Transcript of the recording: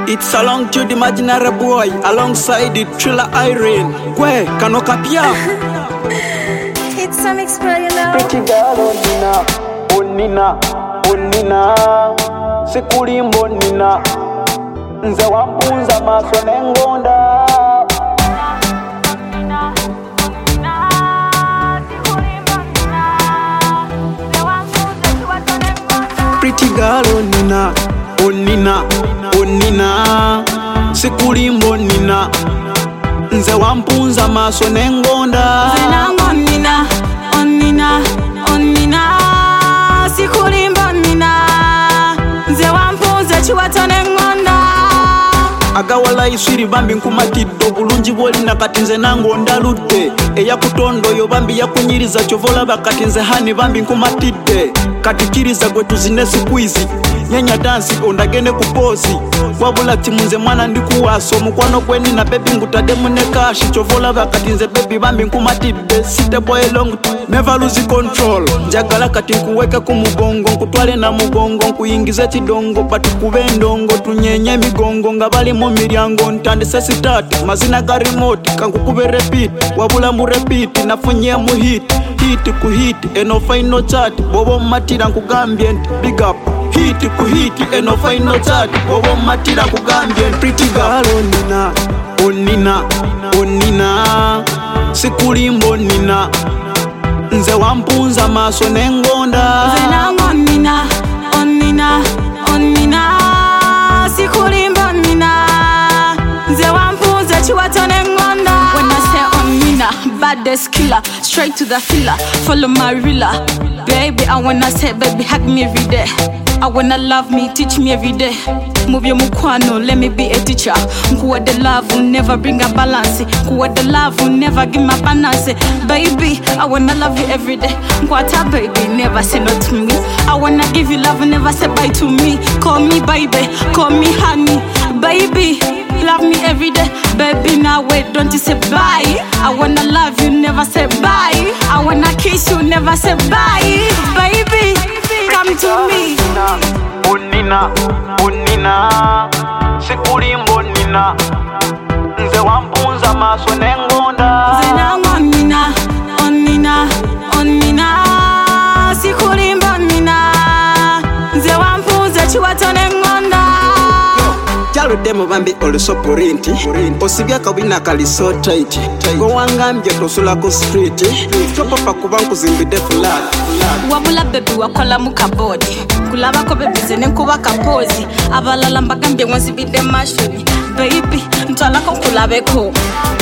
It's along to the imaginary boy alongside the thriller Irene. Kwe, kanoka pia. It's some explore, you know. Pretty girl, onina, sikulimbo nina. Nze wampunza maso nengonda. Pretty girl, onina, sikulimbo nina. Nze wampunza maso nengonda. Onina, sikulimbo nina. Nze wampunza chiwato nengonda. Agawala iswiri bambi nkumatiddo bulungi bwolina kati nze nangonda ludde eya kutondo yo bambi yakunyiriza chovola bakati nze hani bambi nkumatidde kati kiriza gwe tuzine squeeze nyanya dance ondagene kupozi wabula timunze mwana ndikuwaso mukwano kweni na baby ngutade mune kashi chovola bakati nze baby bambi nkumatidde site boy long never lose control njagala kati nkuweke ku mugongo nkutwale na mugongo nkuyingize kidongo batukube ndongo tunyenye migongo nga bali mu miryango ntandise sitati mazina ga remote kankukube repeat wabula mu repeat nafunye mu hit ku hit eno final chat bobo matira nkugambye nti big up hit ku hit eno final chat bobo matira nkugambye pretty girl onina sikulimbo nina nze wampunza maso nengonda nze nangonina onina sikulimbo nina nze wampunza chiwato nengonda. When I say onina, baddest killer, straight to the filler, follow my rilla. Baby, I wanna say baby hug me every day. I wanna love me, teach me every day. Move your mukwano, let me be a teacher. Nkuwa the love will never bring a balance. Nkuwa the love will never give my balance. Baby, I wanna love you every day. Nkwata baby, never say no to me. I wanna give you love, never say bye to me. Call me baby, call me honey. Baby, love me every day. Baby, now wait, don't you say bye. I wanna love you, never say bye. I wanna kiss you, never say bye. Baby, come to me. Onina, sikulimbo nina. Nze wampunza maso nengonda. Nze nangonina, onina, sikulimbo nina. Nze wampunza chiwato nengonda. Jalo demo bambi olusoporinti osibya kabina kali so tight go wangambye tosula ku street topopa kuba nkuzimbide flat wabula baby wakola mu kabodi kulaba ko baby zene kuba kapozi abalala mbagambye nzibide mashini baby ntwala ko kulabeko